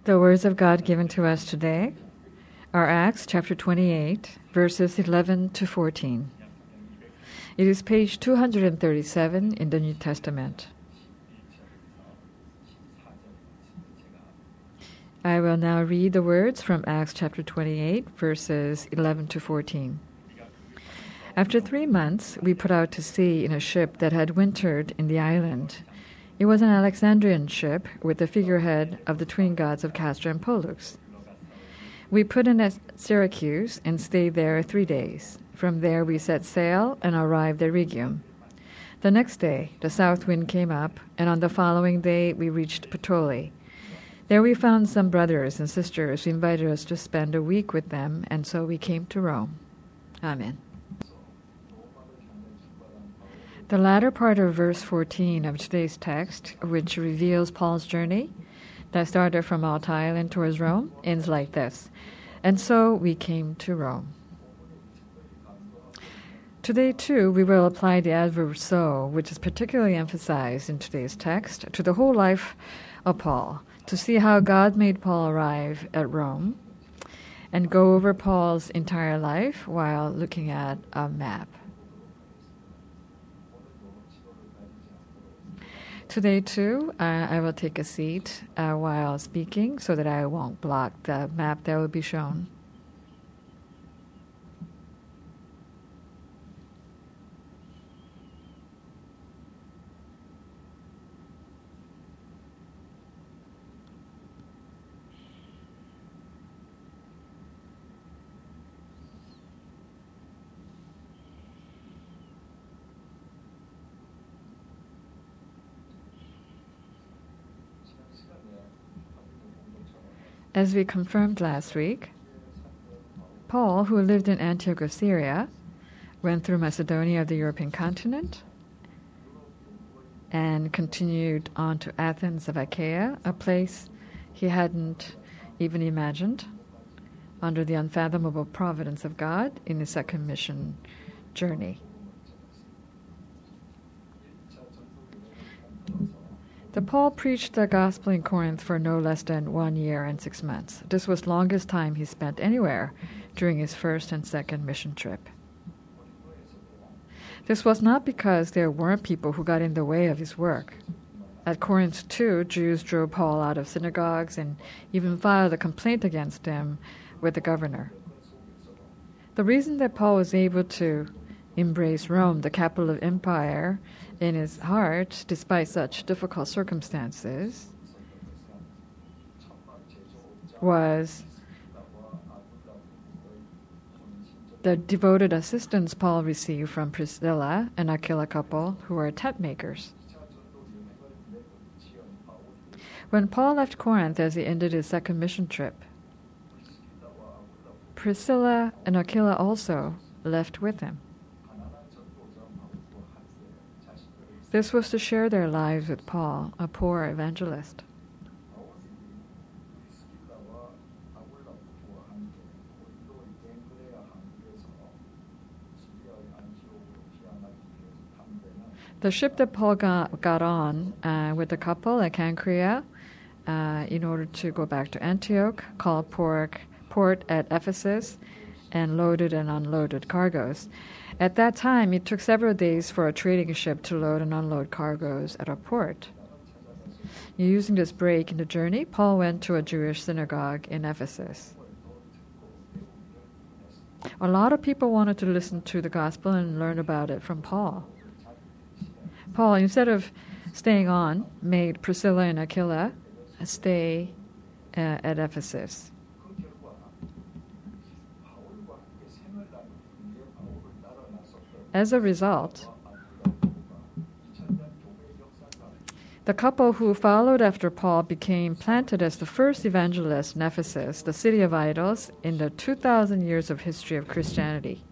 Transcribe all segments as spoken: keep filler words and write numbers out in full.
The words of God given to us today are Acts chapter twenty-eight, verses eleven to fourteen. It is page two hundred thirty-seven in the New Testament. I will now read the words from Acts chapter twenty-eight, verses eleven to fourteen. After three months, we put out to sea in a ship that had wintered in the island. It was an Alexandrian ship with the figurehead of the twin gods of Castor and Pollux. We put in at Syracuse and stayed there three days. From there we set sail and arrived at Rhegium. The next day the south wind came up, and on the following day we reached Puteoli. There we found some brothers and sisters who invited us to spend a week with them, and so we came to Rome. Amen. The latter part of verse fourteen of today's text, which reveals Paul's journey that started from Malta Island towards Rome, ends like this: and so we came to Rome. Today, too, we will apply the adverb so, which is particularly emphasized in today's text, to the whole life of Paul, to see how God made Paul arrive at Rome, and go over Paul's entire life while looking at a map. Today, too, uh, I will take a seat uh, while speaking so that I won't block the map that will be shown. As we confirmed last week, Paul, who lived in Antioch of Syria, went through Macedonia of the European continent and continued on to Athens of Achaia, a place he hadn't even imagined, under the unfathomable providence of God in his second mission journey. The Paul preached the gospel in Corinth for no less than one year and six months. This was the longest time he spent anywhere during his first and second mission trip. This was not because there weren't people who got in the way of his work. At Corinth, too, Jews drove Paul out of synagogues and even filed a complaint against him with the governor. The reason that Paul was able to embrace Rome, the capital of empire, in his heart, despite such difficult circumstances, was the devoted assistance Paul received from Priscilla and Aquila couple, who were tent makers. When Paul left Corinth as he ended his second mission trip, Priscilla and Aquila also left with him. This was to share their lives with Paul, a poor evangelist. The ship that Paul got, got on uh, with the couple at Cancria uh, in order to go back to Antioch, called port, port at Ephesus, and loaded and unloaded cargoes. At that time, it took several days for a trading ship to load and unload cargoes at a port. Using this break in the journey, Paul went to a Jewish synagogue in Ephesus. A lot of people wanted to listen to the gospel and learn about it from Paul. Paul, instead of staying on, made Priscilla and Aquila stay uh, at Ephesus. As a result, the couple who followed after Paul became planted as the first evangelists in Ephesus, the city of idols, in the two thousand years of history of Christianity.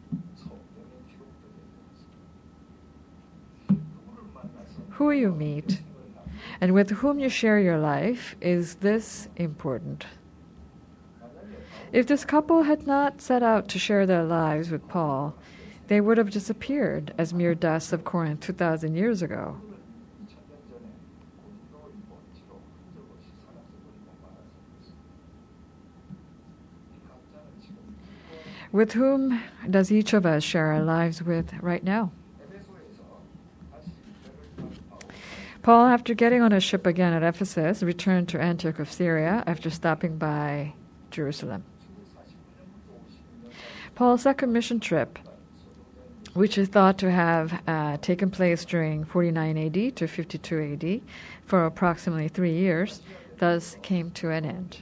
Who you meet and with whom you share your life is this important. If this couple had not set out to share their lives with Paul, they would have disappeared as mere dust of Corinth two thousand years ago. With whom does each of us share our lives with right now? Paul, after getting on a ship again at Ephesus, returned to Antioch of Syria after stopping by Jerusalem. Paul's second mission trip, which is thought to have uh, taken place during forty-nine A D to fifty-two A D for approximately three years, thus came to an end.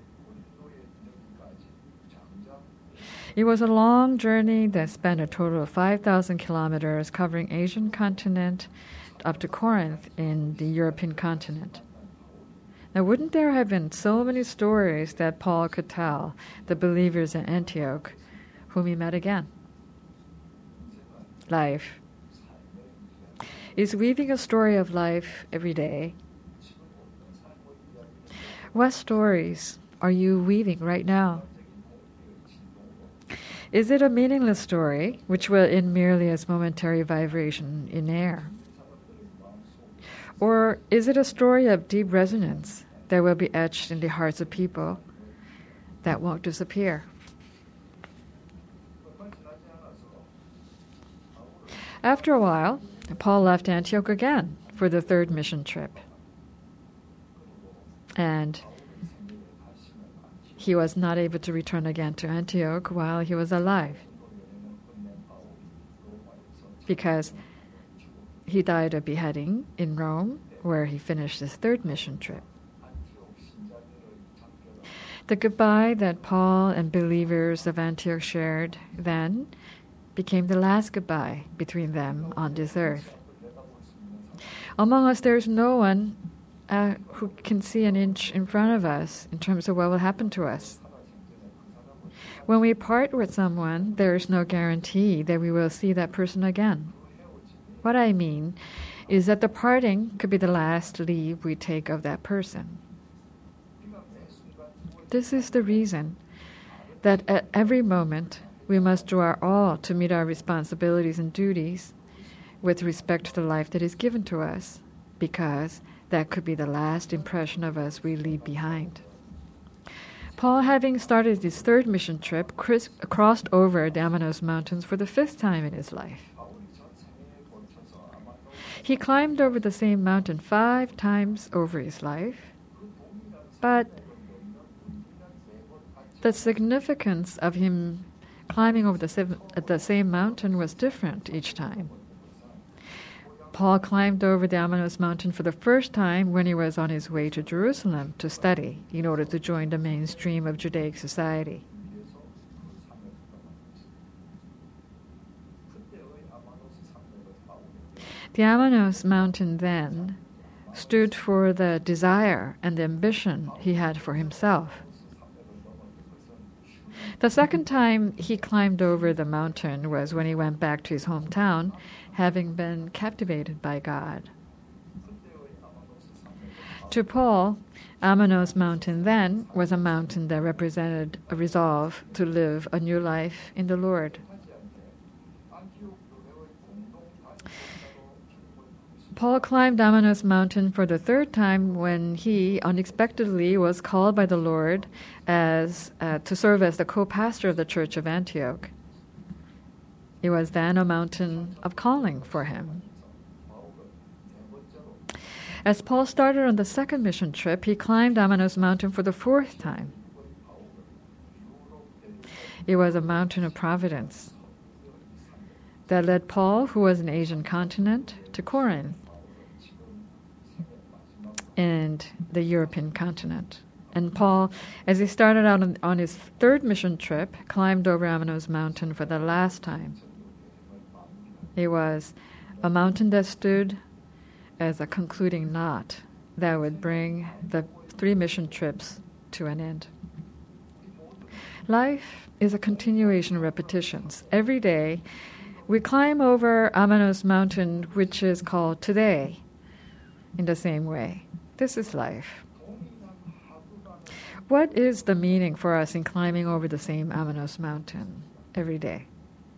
It was a long journey that spanned a total of five thousand kilometers, covering Asian continent up to Corinth in the European continent. Now, wouldn't there have been so many stories that Paul could tell the believers in Antioch whom he met again? Life. Is weaving a story of life every day? What stories are you weaving right now? Is it a meaningless story, which will end merely as momentary vibration in air? Or is it a story of deep resonance that will be etched in the hearts of people that won't disappear? After a while, Paul left Antioch again for the third mission trip. And he was not able to return again to Antioch while he was alive, because he died of beheading in Rome, where he finished his third mission trip. The goodbye that Paul and believers of Antioch shared then became the last goodbye between them on this earth. Among us, there is no one uh, who can see an inch in front of us in terms of what will happen to us. When we part with someone, there is no guarantee that we will see that person again. What I mean is that the parting could be the last leave we take of that person. This is the reason that at every moment we must do our all to meet our responsibilities and duties with respect to the life that is given to us, because that could be the last impression of us we leave behind. Paul, having started his third mission trip, cris- crossed over the Amanos Mountains for the fifth time in his life. He climbed over the same mountain five times over his life, but the significance of him climbing over the same, the same mountain was different each time. Paul climbed over the Amanos mountain for the first time when he was on his way to Jerusalem to study in order to join the mainstream of Judaic society. The Amanos mountain then stood for the desire and the ambition he had for himself. The second time he climbed over the mountain was when he went back to his hometown, having been captivated by God. To Paul, Amanos mountain then was a mountain that represented a resolve to live a new life in the Lord. Paul climbed Amanos mountain for the third time when he unexpectedly was called by the Lord as uh, to serve as the co-pastor of the church of Antioch. It was then a mountain of calling for him. As Paul started on the second mission trip, he climbed Amanos mountain for the fourth time. It was a mountain of providence that led Paul, who was in the Asian continent, to Corinth and the European continent. And Paul, as he started out on, on his third mission trip, climbed over Amanos mountain for the last time. It was a mountain that stood as a concluding knot that would bring the three mission trips to an end. Life is a continuation of repetitions. Every day, we climb over Amanos mountain, which is called today, in the same way. This is life. What is the meaning for us in climbing over the same Amanos mountain every day?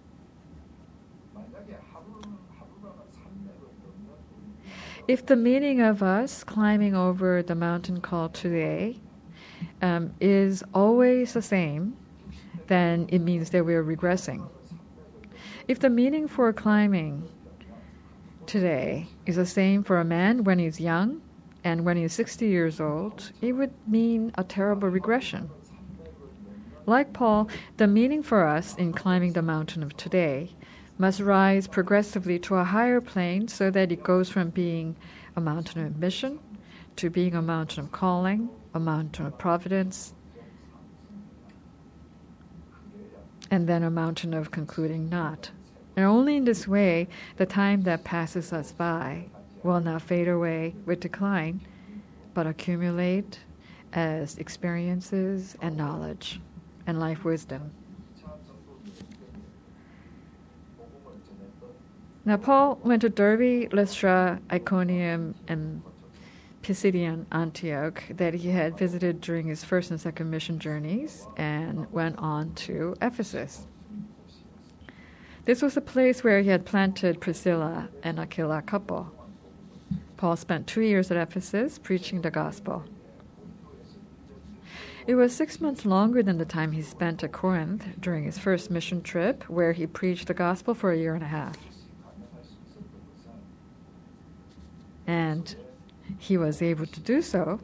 If the meaning of us climbing over the mountain called today um, is always the same, then it means that we're regressing. If the meaning for climbing today is the same for a man when he's young and when he's sixty years old, it would mean a terrible regression. Like Paul, the meaning for us in climbing the mountain of today must rise progressively to a higher plane so that it goes from being a mountain of mission to being a mountain of calling, a mountain of providence, and then a mountain of concluding not. And only in this way, the time that passes us by will not fade away with decline, but accumulate as experiences and knowledge and life wisdom. Now, Paul went to Derbe, Lystra, Iconium, and Pisidian Antioch that he had visited during his first and second mission journeys, and went on to Ephesus. This was a place where he had planted Priscilla and Aquila couple. Paul spent two years at Ephesus preaching the gospel. It was six months longer than the time he spent at Corinth during his first mission trip, where he preached the gospel for a year and a half. And he was able to do so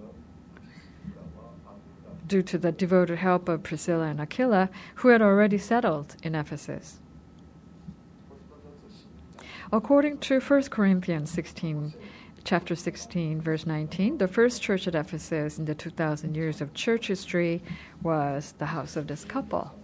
due to the devoted help of Priscilla and Aquila, who had already settled in Ephesus. According to First Corinthians sixteen, chapter sixteen, verse nineteen, the first church at Ephesus in the two thousand years of church history was the house of this couple.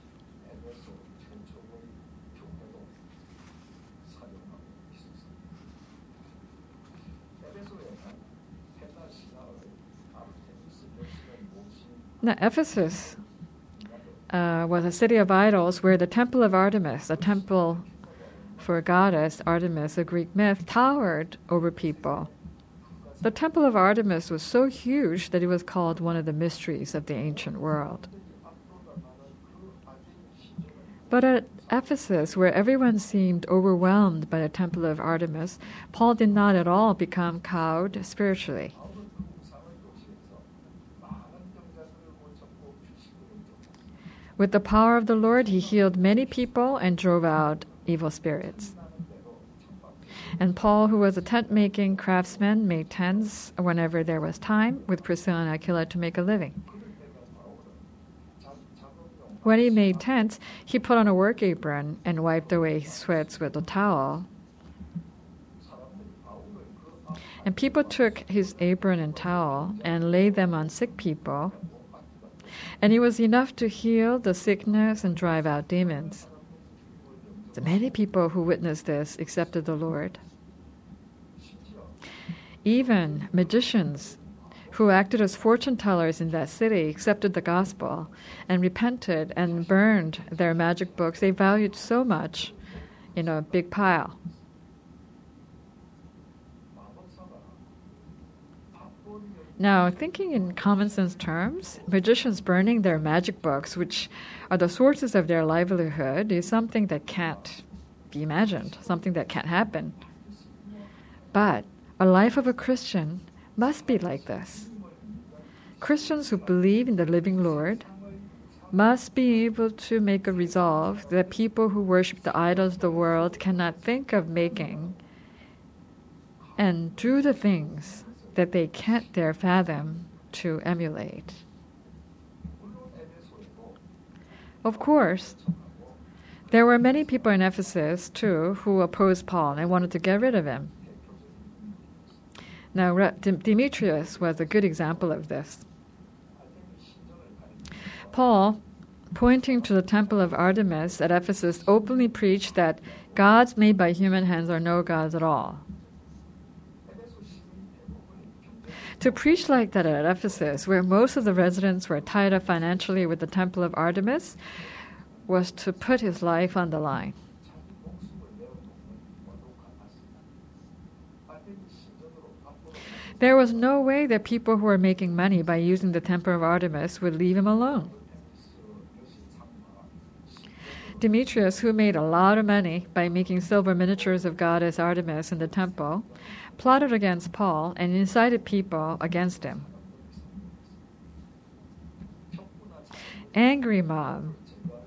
Now, Ephesus uh, was a city of idols where the temple of Artemis, a temple for goddess Artemis, a Greek myth, towered over people. The temple of Artemis was so huge that it was called one of the mysteries of the ancient world. But at Ephesus, where everyone seemed overwhelmed by the temple of Artemis, Paul did not at all become cowed spiritually. With the power of the Lord, he healed many people and drove out evil spirits. And Paul, who was a tent-making craftsman, made tents whenever there was time with Priscilla and Aquila to make a living. When he made tents, he put on a work apron and wiped away his sweats with a towel. And people took his apron and towel and laid them on sick people, and it was enough to heal the sickness and drive out demons. So many people who witnessed this accepted the Lord. Even magicians who acted as fortune tellers in that city accepted the gospel and repented and burned their magic books they valued so much in a big pile. Now, thinking in common sense terms, magicians burning their magic books, which are the sources of their livelihood, is something that can't be imagined, something that can't happen. But a life of a Christian must be like this. Christians who believe in the living Lord must be able to make a resolve that people who worship the idols of the world cannot think of making, and do the things that they can't dare fathom to emulate. Of course, there were many people in Ephesus, too, who opposed Paul and wanted to get rid of him. Now, Demetrius was a good example of this. Paul, pointing to the temple of Artemis at Ephesus, openly preached that gods made by human hands are no gods at all. To preach like that at Ephesus, where most of the residents were tied up financially with the temple of Artemis, was to put his life on the line. There was no way that people who were making money by using the temple of Artemis would leave him alone. Demetrius, who made a lot of money by making silver miniatures of goddess Artemis in the temple, plotted against Paul and incited people against him. Angry mob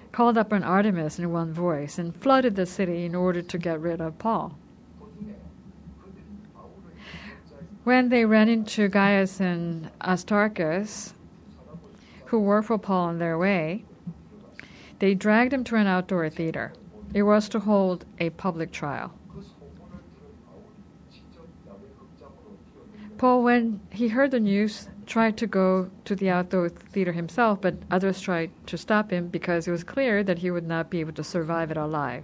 called upon Artemis in one voice and flooded the city in order to get rid of Paul. When they ran into Gaius and Aristarchus, who worked for Paul on their way, they dragged him to an outdoor theater. It was to hold a public trial. Paul, when he heard the news, tried to go to the outdoor theater himself, but others tried to stop him because it was clear that he would not be able to survive it alive.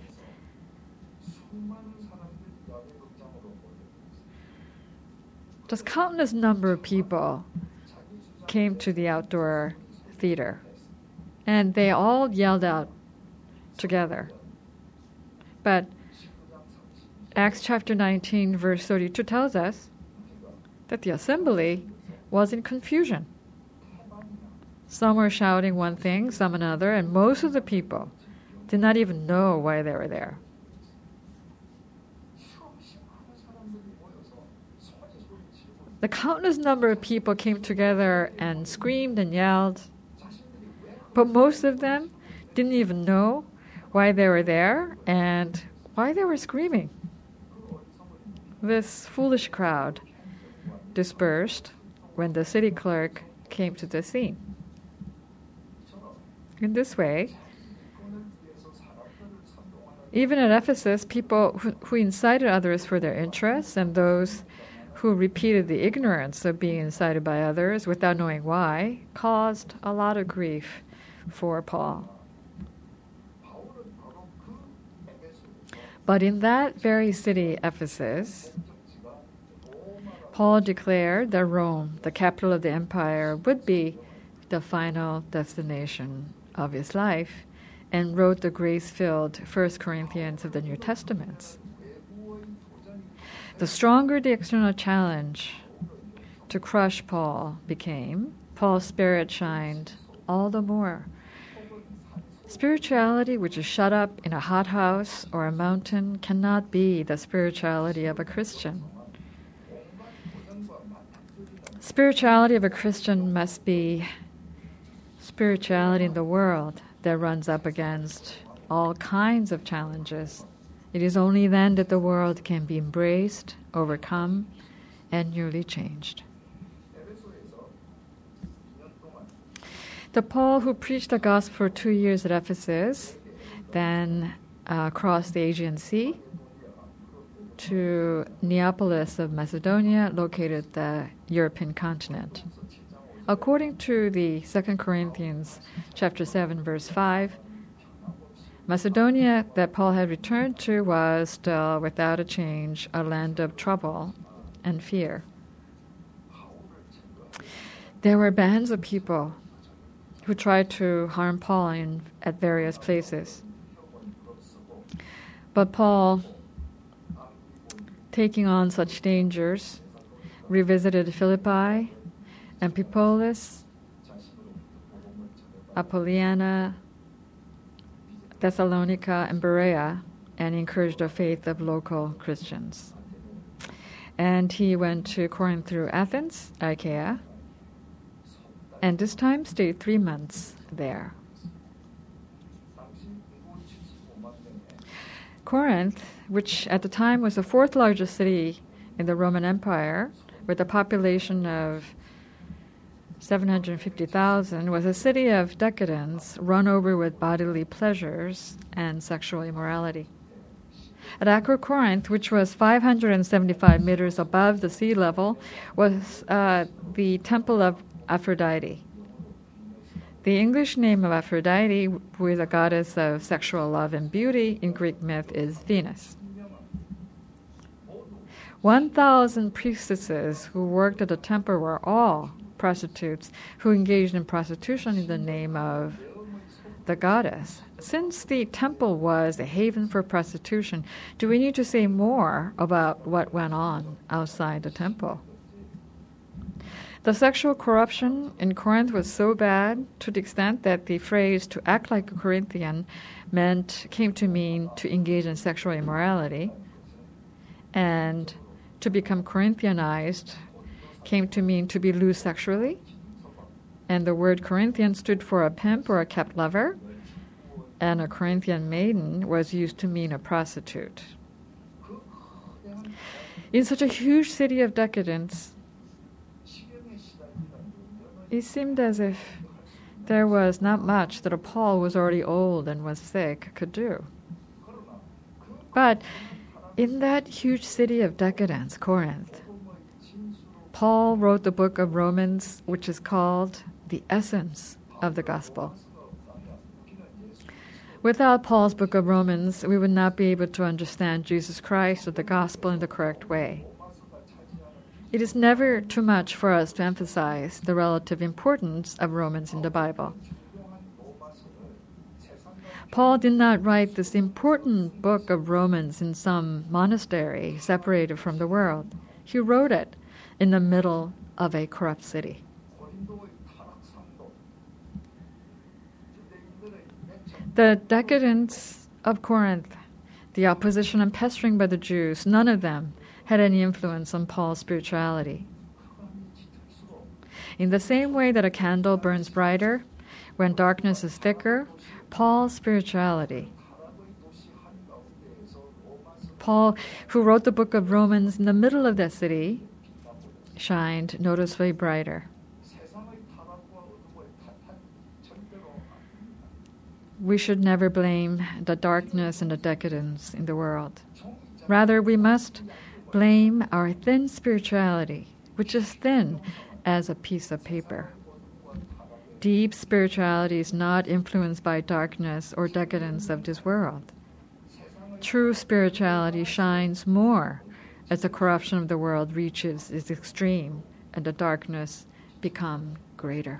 Just countless number of people came to the outdoor theater, and they all yelled out together. But Acts chapter nineteen, verse thirty-two tells us that the assembly was in confusion. Some were shouting one thing, some another, and most of the people did not even know why they were there. The countless number of people came together and screamed and yelled, but most of them didn't even know why they were there and why they were screaming. This foolish crowd dispersed when the city clerk came to the scene. In this way, even at Ephesus, people who, who incited others for their interests and those who repeated the ignorance of being incited by others without knowing why caused a lot of grief for Paul. But in that very city, Ephesus, Paul declared that Rome, the capital of the empire, would be the final destination of his life, and wrote the grace-filled First Corinthians of the New Testament. The stronger the external challenge to crush Paul became, Paul's spirit shined all the more. Spirituality which is shut up in a hothouse or a mountain cannot be the spirituality of a Christian. Spirituality of a Christian must be spirituality in the world that runs up against all kinds of challenges. It is only then that the world can be embraced, overcome, and newly changed. The Paul who preached the gospel for two years at Ephesus, then uh, crossed the Aegean Sea to Neapolis of Macedonia, located the European continent. According to the Second Corinthians chapter seven, verse five, Macedonia that Paul had returned to was still, without a change, a land of trouble and fear. There were bands of people who tried to harm Paul in, at various places. But Paul, taking on such dangers, revisited Philippi, Amphipolis, Apollonia, Thessalonica, and Berea, and encouraged the faith of local Christians. And he went to Corinth through Athens, Achaia, and this time stayed three months there. Corinth, which at the time was the fourth largest city in the Roman Empire, with a population of seven hundred fifty thousand, was a city of decadence, run over with bodily pleasures and sexual immorality. At Acrocorinth, which was five hundred seventy-five meters above the sea level, was uh, the temple of Aphrodite. The English name of Aphrodite, who is a goddess of sexual love and beauty, in Greek myth is Venus. One thousand priestesses who worked at the temple were all prostitutes who engaged in prostitution in the name of the goddess. Since the temple was a haven for prostitution, do we need to say more about what went on outside the temple? The sexual corruption in Corinth was so bad to the extent that the phrase to act like a Corinthian meant came to mean to engage in sexual immorality, and to become Corinthianized came to mean to be loose sexually, and the word Corinthian stood for a pimp or a kept lover, and a Corinthian maiden was used to mean a prostitute. In such a huge city of decadence, it seemed as if there was not much that a Paul who was already old and was sick could do. But in that huge city of decadence, Corinth, Paul wrote the book of Romans, which is called the essence of the gospel. Without Paul's book of Romans, we would not be able to understand Jesus Christ or the gospel in the correct way. It is never too much for us to emphasize the relative importance of Romans in the Bible. Paul did not write this important book of Romans in some monastery separated from the world. He wrote it in the middle of a corrupt city. The decadence of Corinth, the opposition and pestering by the Jews, none of them had any influence on Paul's spirituality. In the same way that a candle burns brighter when darkness is thicker, Paul's spirituality, Paul, who wrote the book of Romans in the middle of that city, shined noticeably brighter. We should never blame the darkness and the decadence in the world. Rather, we must blame our thin spirituality, which is thin as a piece of paper. Deep spirituality is not influenced by darkness or decadence of this world. True spirituality shines more as the corruption of the world reaches its extreme and the darkness becomes greater.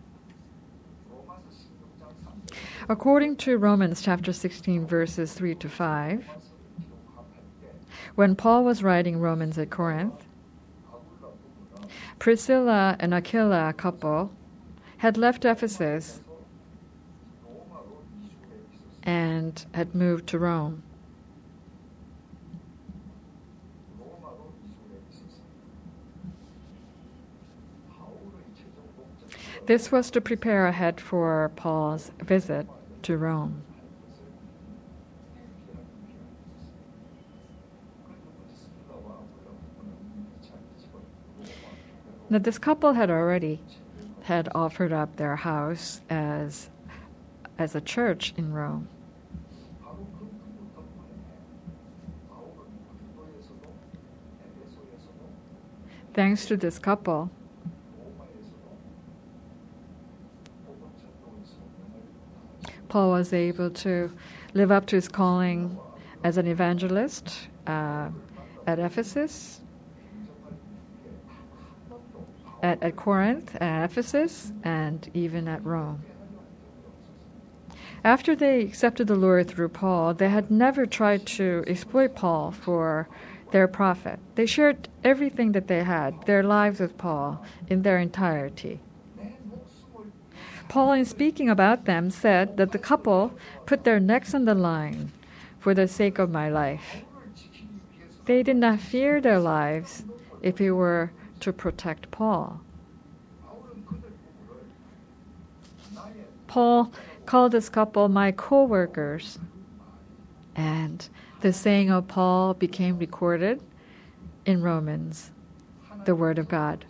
According to Romans chapter sixteen, verses three to five, when Paul was writing Romans at Corinth, Priscilla and Aquila, a couple, had left Ephesus and had moved to Rome. This was to prepare ahead for Paul's visit to Rome. Now, this couple had already had offered up their house as, as a church in Rome. Thanks to this couple, Paul was able to live up to his calling as an evangelist uh, at Ephesus, at, at Corinth, at Ephesus, and even at Rome. After they accepted the Lord through Paul, they had never tried to exploit Paul for their profit. They shared everything that they had, their lives with Paul, in their entirety. Paul, in speaking about them, said that the couple put their necks on the line for the sake of my life. They did not fear their lives if it were to protect Paul. Paul called this couple my co-workers, and the saying of Paul became recorded in Romans, the Word of God.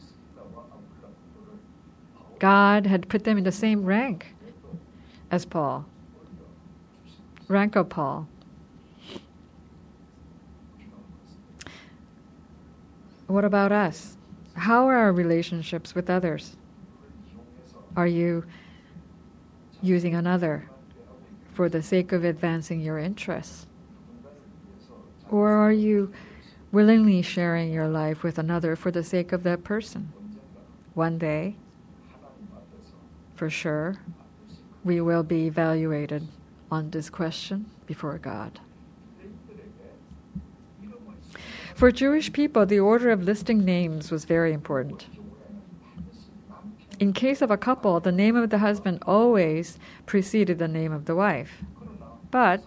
God had put them in the same rank as Paul, rank of Paul. What about us? How are our relationships with others? Are you using another for the sake of advancing your interests? Or are you willingly sharing your life with another for the sake of that person? One day, for sure, we will be evaluated on this question before God. For Jewish people, the order of listing names was very important. In case of a couple, the name of the husband always preceded the name of the wife. But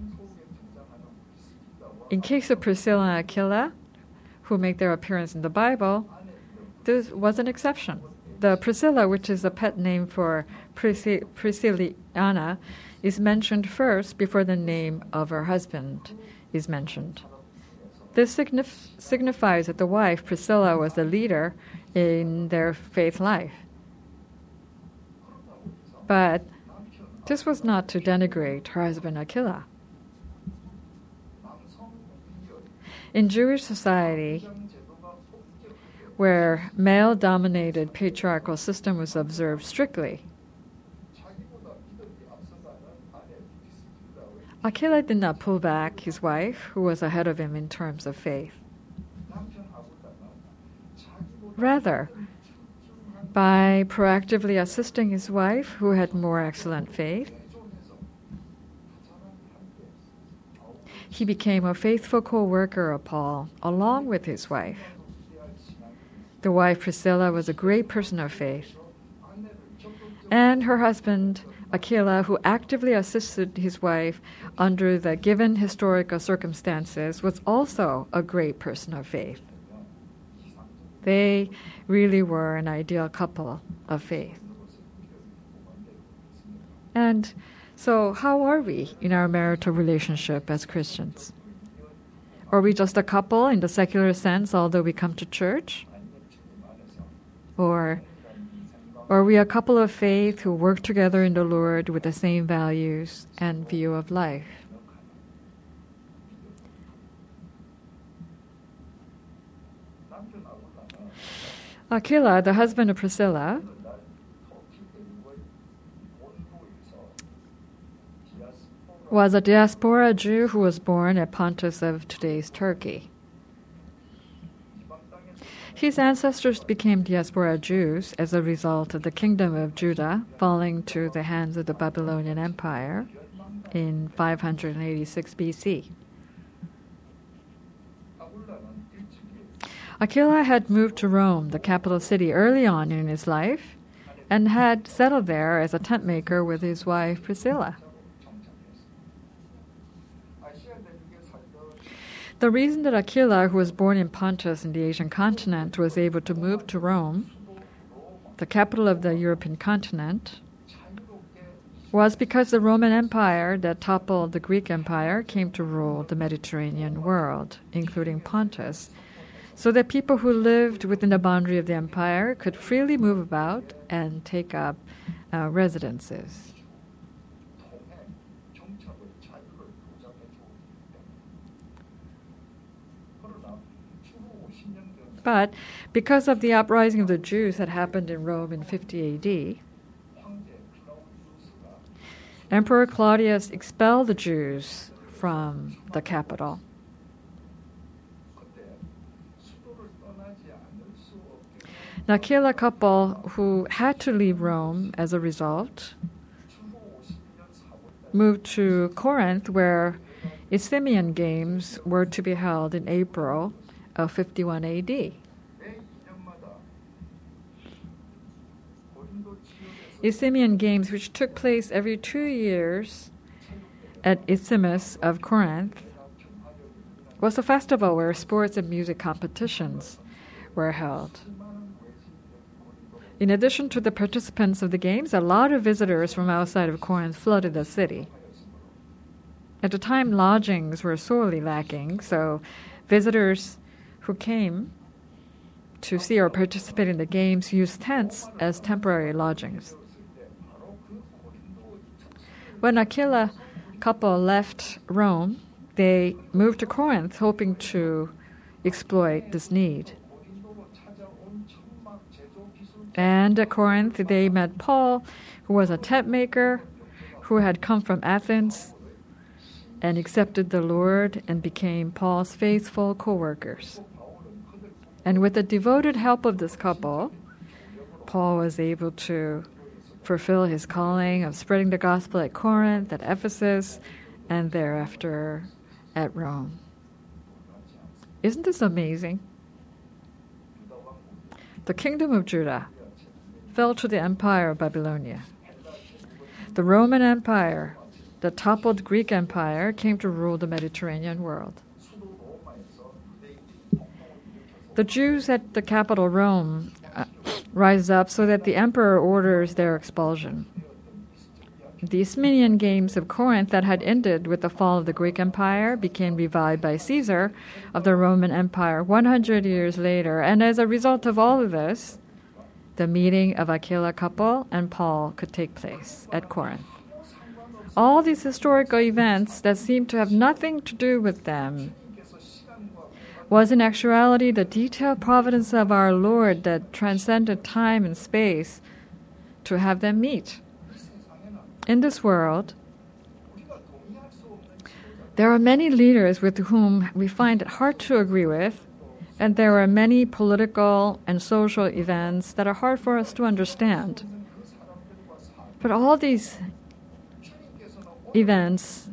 in case of Priscilla and Aquila, who make their appearance in the Bible, this was an exception. the Priscilla, which is a pet name for Prisci- Priscilliana, is mentioned first before the name of her husband is mentioned. This signif- signifies that the wife, Priscilla, was the leader in their faith life. But this was not to denigrate her husband Aquila. In Jewish society, where male-dominated patriarchal system was observed strictly, Aquila did not pull back his wife, who was ahead of him in terms of faith. Rather, by proactively assisting his wife, who had more excellent faith, he became a faithful co-worker of Paul, along with his wife. The wife Priscilla was a great person of faith, and her husband Aquila, who actively assisted his wife under the given historical circumstances, was also a great person of faith. They really were an ideal couple of faith. And so, how are we in our marital relationship as Christians? Are we just a couple in the secular sense, although we come to church? Or are we a couple of faith who work together in the Lord with the same values and view of life? Aquila, the husband of Priscilla, was a diaspora Jew who was born at Pontus of today's Turkey. His ancestors became diaspora Jews as a result of the kingdom of Judah falling to the hands of the Babylonian Empire in five hundred eighty-six B C. Aquila had moved to Rome, the capital city, early on in his life, and had settled there as a tent maker with his wife Priscilla. The reason that Aquila, who was born in Pontus in the Asian continent, was able to move to Rome, the capital of the European continent, was because the Roman Empire that toppled the Greek Empire came to rule the Mediterranean world, including Pontus, so that people who lived within the boundary of the empire could freely move about and take up uh, residences. But because of the uprising of the Jews that happened in Rome in fifty A D, Emperor Claudius expelled the Jews from the capital. The Aquila couple, who had to leave Rome as a result, moved to Corinth, where Isthmian Games were to be held in April of fifty-one A D. Isthmian Games, which took place every two years at Isthmus of Corinth, was a festival where sports and music competitions were held. In addition to the participants of the games, a lot of visitors from outside of Corinth flooded the city. At the time, lodgings were sorely lacking, so visitors who came to see or participate in the games used tents as temporary lodgings. When Aquila couple left Rome, they moved to Corinth, hoping to exploit this need. And at Corinth, they met Paul, who was a tent maker, who had come from Athens and accepted the Lord and became Paul's faithful co-workers. And with the devoted help of this couple, Paul was able to fulfill his calling of spreading the gospel at Corinth, at Ephesus, and thereafter at Rome. Isn't this amazing? The kingdom of Judah fell to the empire of Babylonia. The Roman Empire, the toppled Greek Empire, came to rule the Mediterranean world. The Jews at the capital Rome uh, rises up so that the emperor orders their expulsion. The Isthmian Games of Corinth that had ended with the fall of the Greek Empire became revived by Caesar of the Roman Empire one hundred years later. And as a result of all of this, the meeting of Aquila couple and Paul could take place at Corinth. All these historical events that seem to have nothing to do with them was in actuality the detailed providence of our Lord that transcended time and space to have them meet. In this world, there are many leaders with whom we find it hard to agree with, and there are many political and social events that are hard for us to understand. But all these events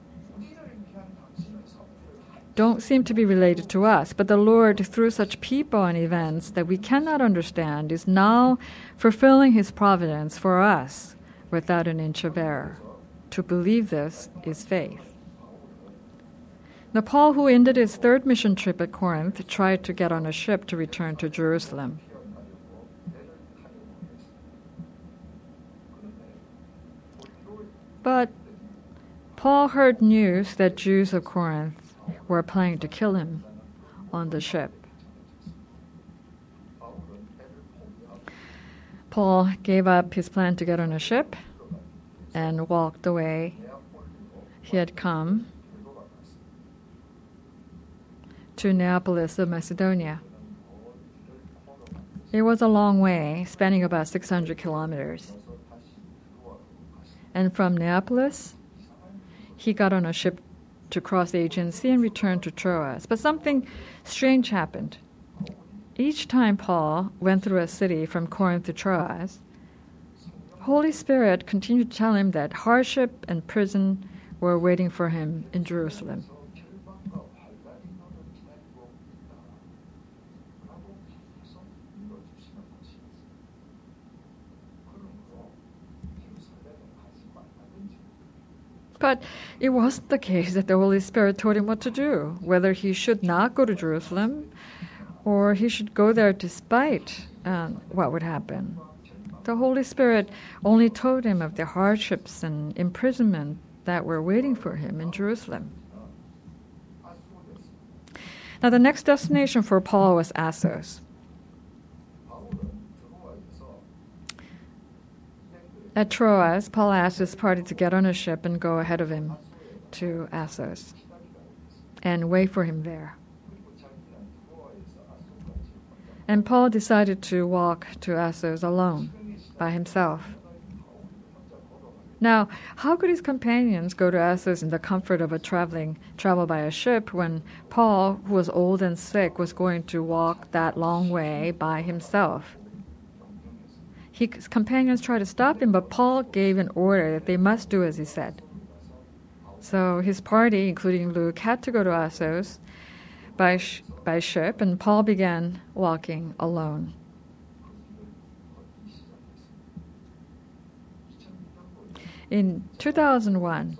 don't seem to be related to us, but the Lord, through such people and events that we cannot understand, is now fulfilling His providence for us without an inch of error. To believe this is faith. Now, Paul, who ended his third mission trip at Corinth, tried to get on a ship to return to Jerusalem. But Paul heard news that Jews of Corinth were planning to kill him on the ship. Paul gave up his plan to get on a ship and walked the way he had come to Neapolis of Macedonia. It was a long way, spanning about six hundred kilometers. And from Neapolis, he got on a ship to cross the Aegean Sea and return to Troas. But something strange happened. Each time Paul went through a city from Corinth to Troas, Holy Spirit continued to tell him that hardship and prison were waiting for him in Jerusalem. But it wasn't the case that the Holy Spirit told him what to do, whether he should not go to Jerusalem or he should go there despite um, what would happen. The Holy Spirit only told him of the hardships and imprisonment that were waiting for him in Jerusalem. Now, the next destination for Paul was Assos. At Troas, Paul asked his party to get on a ship and go ahead of him to Assos and wait for him there. And Paul decided to walk to Assos alone, by himself. Now, how could his companions go to Assos in the comfort of a traveling travel by a ship when Paul, who was old and sick, was going to walk that long way by himself? His companions tried to stop him, but Paul gave an order that they must do as he said. So his party, including Luke, had to go to Assos by, sh- by ship, and Paul began walking alone. In two thousand one,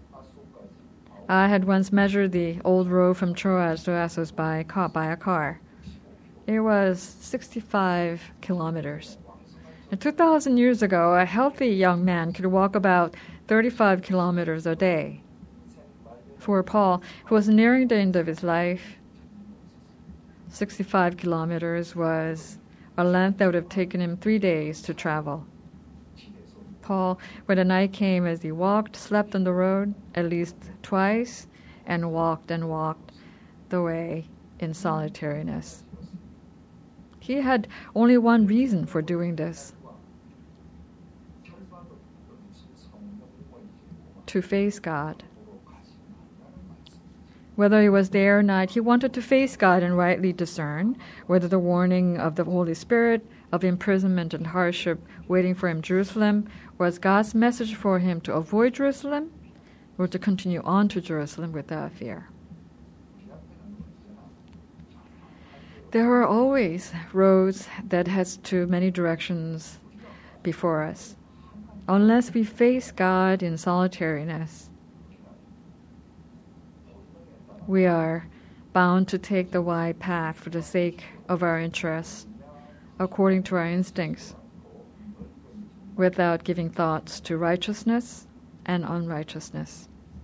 I had once measured the old road from Troas to Assos by, by a car. It was sixty-five kilometers. And two thousand years ago, a healthy young man could walk about thirty-five kilometers a day. For Paul, who was nearing the end of his life, sixty-five kilometers was a length that would have taken him three days to travel. Paul, when the night came, as he walked, slept on the road at least twice, and walked and walked the way in solitariness. He had only one reason for doing this: to face God. Whether he was there or not, he wanted to face God and rightly discern whether the warning of the Holy Spirit of imprisonment and hardship waiting for him in Jerusalem was God's message for him to avoid Jerusalem or to continue on to Jerusalem without fear. There are always roads that has too many directions before us. Unless we face God in solitariness, we are bound to take the wide path for the sake of our interests, according to our instincts, without giving thoughts to righteousness and unrighteousness.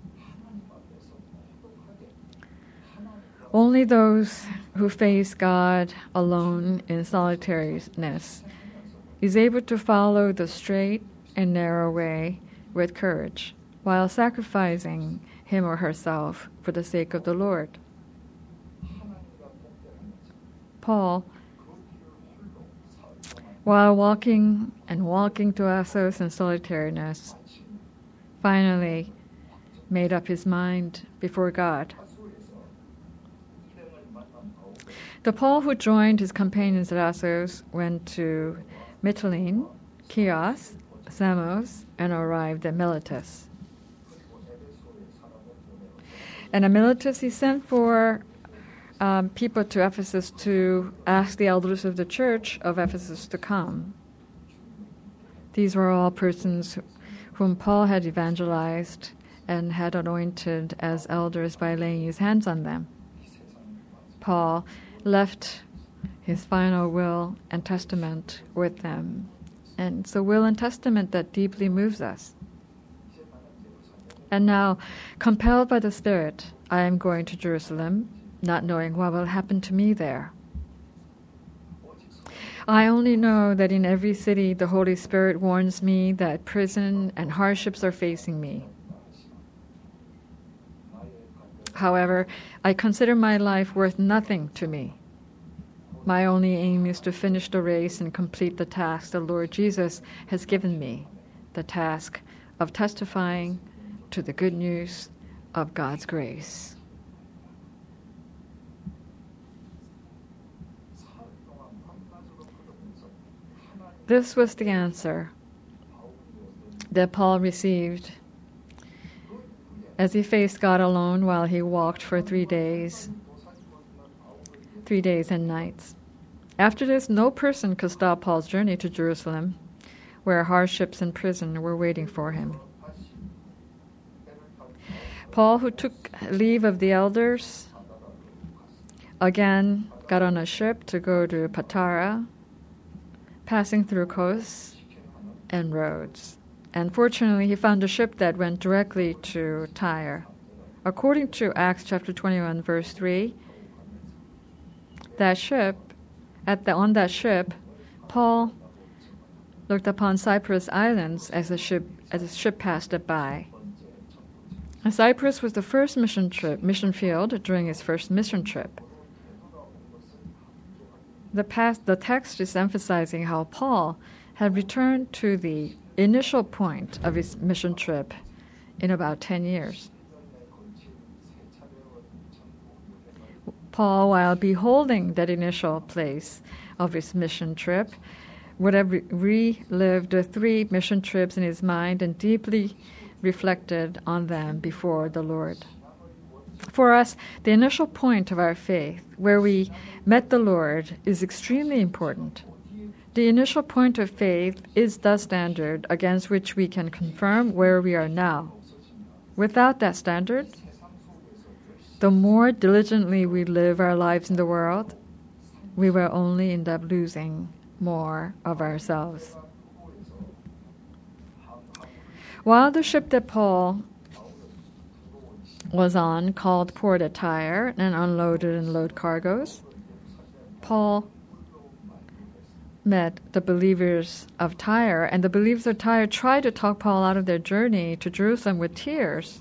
Only those who face God alone in solitariness is able to follow the straight and narrow way with courage, while sacrificing him or herself for the sake of the Lord. Paul, while walking and walking to Assos in solitariness, finally made up his mind before God. The Paul who joined his companions at Assos went to Mytilene, Chios, Samos, and arrived at Miletus. And at Miletus he sent for um, people to Ephesus to ask the elders of the church of Ephesus to come. These were all persons whom Paul had evangelized and had anointed as elders by laying his hands on them. Paul left his final will and testament with them. And it's a will and testament that deeply moves us. And now, compelled by the Spirit, I am going to Jerusalem, not knowing what will happen to me there. I only know that in every city the Holy Spirit warns me that prison and hardships are facing me. However, I consider my life worth nothing to me. My only aim is to finish the race and complete the task the Lord Jesus has given me, the task of testifying to the good news of God's grace. This was the answer that Paul received as he faced God alone while he walked for three days, three days and nights. After this, no person could stop Paul's journey to Jerusalem, where hardships and prison were waiting for him. Paul, who took leave of the elders, again got on a ship to go to Patara, passing through Kos and Rhodes. And fortunately, he found a ship that went directly to Tyre. According to Acts chapter twenty-one, verse three, that ship, at the on that ship, Paul looked upon Cyprus Islands as the ship as the ship passed it by. And Cyprus was the first mission trip, mission field during his first mission trip. The past, the text is emphasizing how Paul had returned to the initial point of his mission trip in about ten years. Paul, while beholding that initial place of his mission trip, would have re- relived the three mission trips in his mind and deeply reflected on them before the Lord. For us, the initial point of our faith, where we met the Lord, is extremely important. The initial point of faith is the standard against which we can confirm where we are now. Without that standard, the more diligently we live our lives in the world, we will only end up losing more of ourselves. While the ship that Paul was on called port at Tyre and unloaded and loaded cargoes, Paul met the believers of Tyre, and the believers of Tyre tried to talk Paul out of their journey to Jerusalem with tears.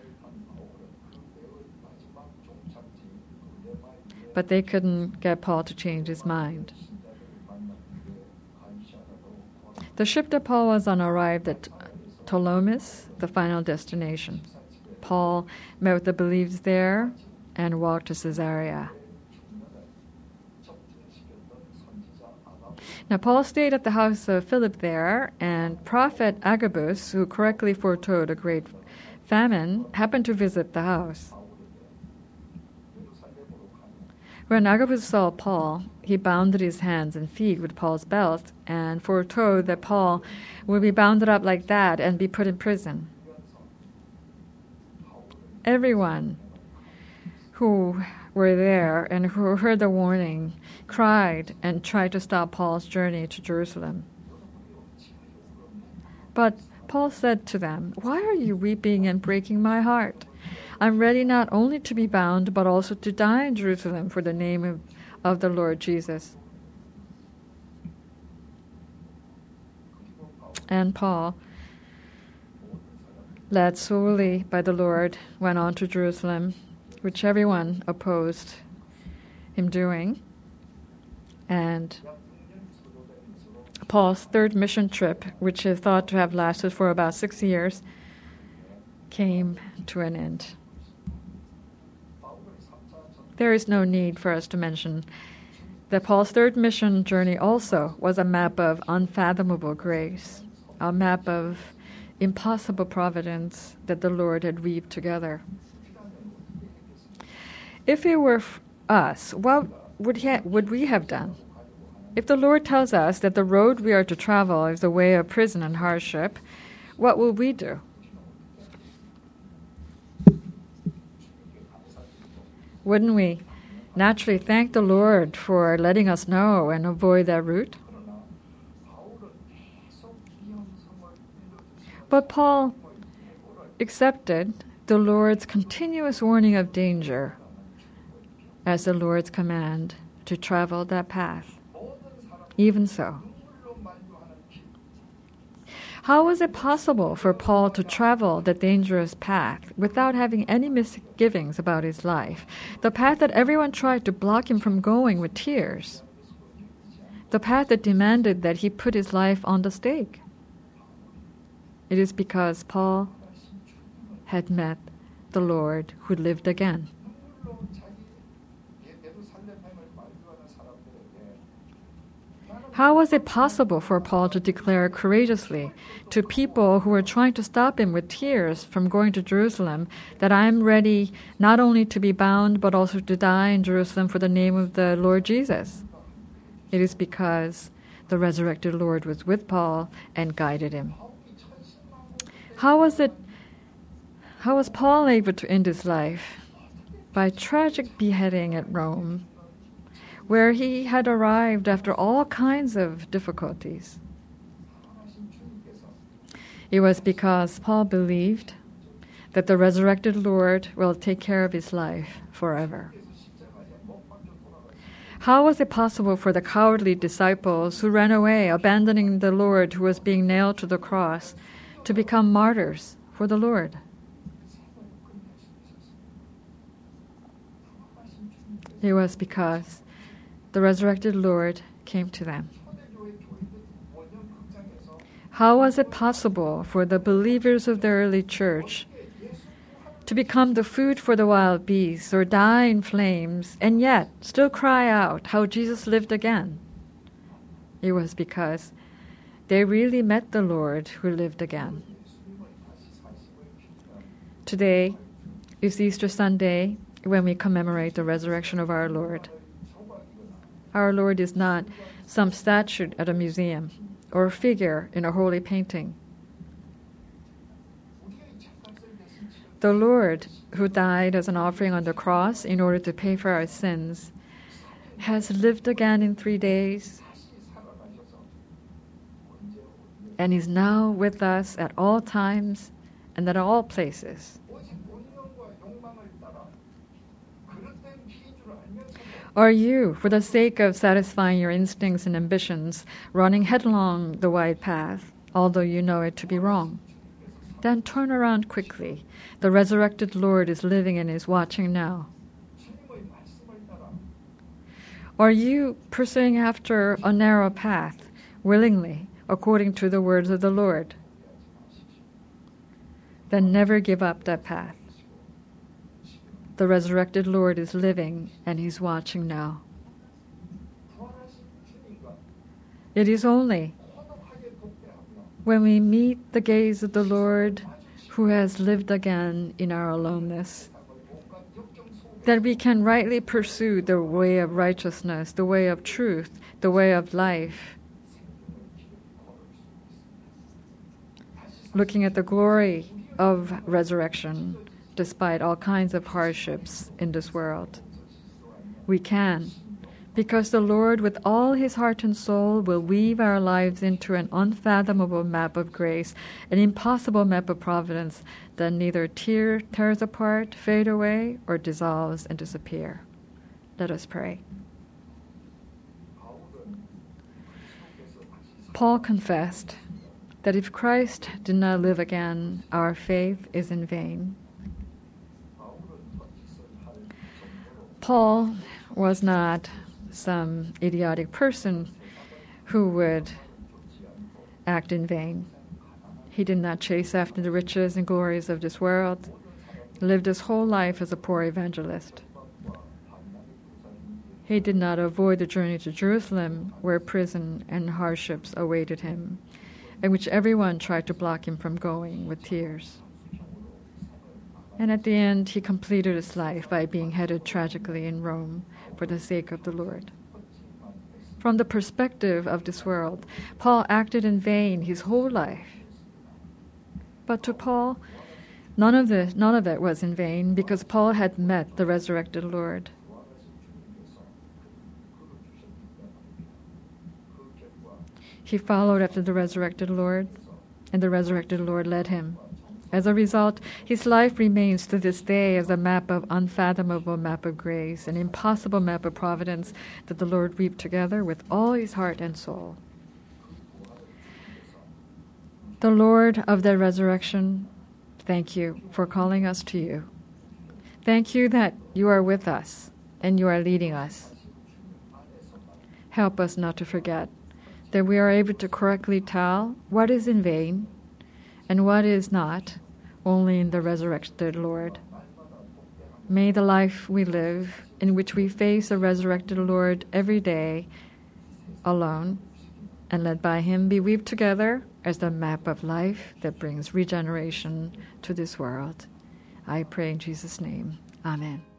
But they couldn't get Paul to change his mind. The ship that Paul was on arrived at Ptolemais, the final destination. Paul met with the believers there and walked to Caesarea. Now, Paul stayed at the house of Philip there, and prophet Agabus, who correctly foretold a great famine, happened to visit the house. When Agabus saw Paul, he bound his hands and feet with Paul's belt and foretold that Paul would be bound up like that and be put in prison. Everyone who were there and who heard the warning cried and tried to stop Paul's journey to Jerusalem. But Paul said to them, "Why are you weeping and breaking my heart? I'm ready not only to be bound, but also to die in Jerusalem for the name of, of the Lord Jesus." And Paul, led solely by the Lord, went on to Jerusalem, which everyone opposed him doing. And Paul's third mission trip, which is thought to have lasted for about six years, came to an end. There is no need for us to mention that Paul's third mission journey also was a map of unfathomable grace, a map of impossible providence that the Lord had weaved together. If it were f- us, what would, he ha- would we have done? If the Lord tells us that the road we are to travel is the way of prison and hardship, what will we do? Wouldn't we naturally thank the Lord for letting us know and avoid that route? But Paul accepted the Lord's continuous warning of danger as the Lord's command to travel that path. Even so, how was it possible for Paul to travel the dangerous path without having any misgivings about his life? The path that everyone tried to block him from going with tears. The path that demanded that he put his life on the stake. It is because Paul had met the Lord who lived again. How was it possible for Paul to declare courageously to people who were trying to stop him with tears from going to Jerusalem that I am ready not only to be bound but also to die in Jerusalem for the name of the Lord Jesus? It is because the resurrected Lord was with Paul and guided him. How was it? How was Paul able to end his life? By tragic beheading at Rome, where he had arrived after all kinds of difficulties. It was because Paul believed that the resurrected Lord will take care of his life forever. How was it possible for the cowardly disciples who ran away, abandoning the Lord who was being nailed to the cross, to become martyrs for the Lord? It was because the resurrected Lord came to them. How was it possible for the believers of the early church to become the food for the wild beasts or die in flames and yet still cry out how Jesus lived again? It was because they really met the Lord who lived again. Today is Easter Sunday when we commemorate the resurrection of our Lord. Our Lord is not some statue at a museum or a figure in a holy painting. The Lord, who died as an offering on the cross in order to pay for our sins, has lived again in three days and is now with us at all times and at all places. Are you, for the sake of satisfying your instincts and ambitions, running headlong the wide path, although you know it to be wrong? Then turn around quickly. The resurrected Lord is living and is watching now. Are you pursuing after a narrow path, willingly, according to the words of the Lord? Then never give up that path. The resurrected Lord is living and he's watching now. It is only when we meet the gaze of the Lord who has lived again in our aloneness that we can rightly pursue the way of righteousness, the way of truth, the way of life, looking at the glory of resurrection despite all kinds of hardships in this world. We can, because the Lord, with all his heart and soul, will weave our lives into an unfathomable map of grace, an impossible map of providence that neither tear tears apart, fade away, or dissolves and disappear. Let us pray. Paul confessed that if Christ did not live again, our faith is in vain. Paul was not some idiotic person who would act in vain. He did not chase after the riches and glories of this world. He lived his whole life as a poor evangelist. He did not avoid the journey to Jerusalem, where prison and hardships awaited him, in which everyone tried to block him from going with tears. And at the end, he completed his life by being headed tragically in Rome for the sake of the Lord. From the perspective of this world, Paul acted in vain his whole life. But to Paul, none of this, none of it was in vain, because Paul had met the resurrected Lord. He followed after the resurrected Lord, and the resurrected Lord led him. As a result, his life remains to this day as a map of unfathomable map of grace, an impossible map of providence that the Lord weaved together with all his heart and soul. The Lord of the resurrection, thank you for calling us to you. Thank you that you are with us and you are leading us. Help us not to forget that we are able to correctly tell what is in vain and what is not, only in the resurrected Lord. May the life we live, in which we face a resurrected Lord every day, alone and led by him, be weaved together as the map of life that brings regeneration to this world. I pray in Jesus' name. Amen.